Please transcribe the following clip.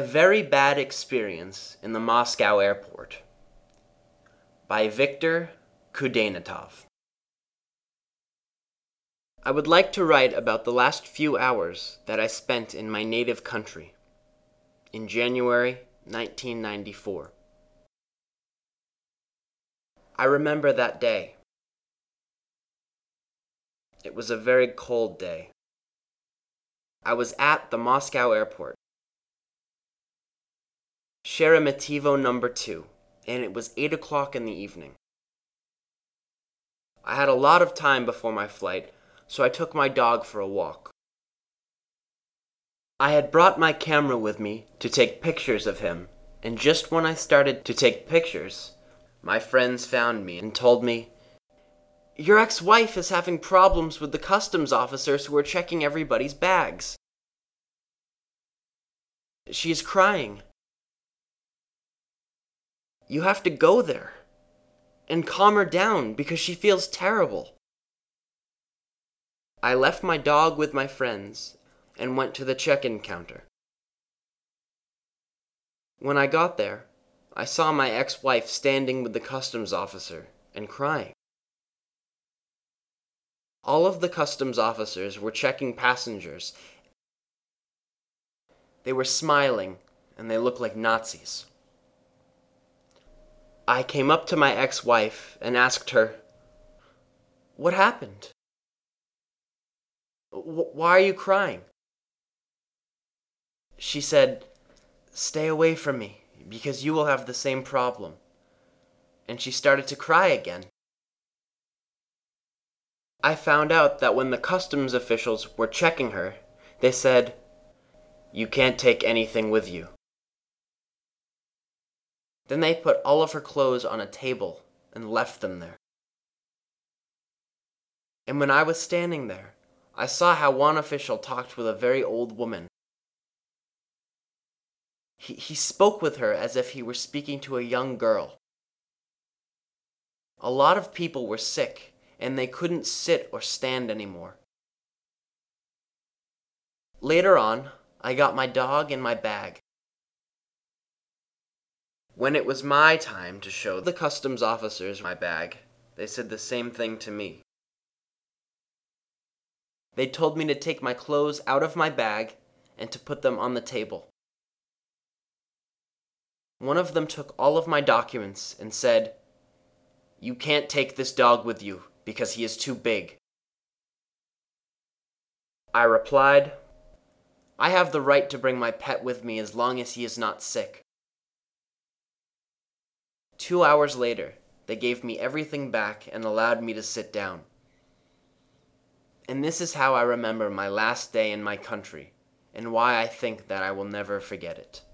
A Very Bad Experience in the Moscow Airport by Viktor Kudainatov. I would like to write about the last few hours that I spent in my native country in January 1994. I remember that day. It was a very cold day. I was at the Moscow airport, Sheremetyevo number 2, and it was 8 o'clock in the evening. I had a lot of time before my flight, so I took my dog for a walk. I had brought my camera with me to take pictures of him, and just when I started to take pictures, my friends found me and told me, "Your ex-wife is having problems with the customs officers who are checking everybody's bags. She is crying. You have to go there and calm her down because she feels terrible." I left my dog with my friends and went to the check-in counter. When I got there, I saw my ex-wife standing with the customs officer and crying. All of the customs officers were checking passengers. They were smiling and they looked like Nazis. I came up to my ex-wife and asked her, "What happened? Why are you crying?" She said, "Stay away from me, because you will have the same problem." And she started to cry again. I found out that when the customs officials were checking her, they said, "You can't take anything with you." Then they put all of her clothes on a table and left them there. And when I was standing there, I saw how one official talked with a very old woman. He spoke with her as if he were speaking to a young girl. A lot of people were sick, and they couldn't sit or stand anymore. Later on, I got my dog and my bag. When it was my time to show the customs officers my bag, they said the same thing to me. They told me to take my clothes out of my bag and to put them on the table. One of them took all of my documents and said, "You can't take this dog with you because he is too big." I replied, "I have the right to bring my pet with me as long as he is not sick." 2 hours later, they gave me everything back and allowed me to sit down. And this is how I remember my last day in my country, and why I think that I will never forget it.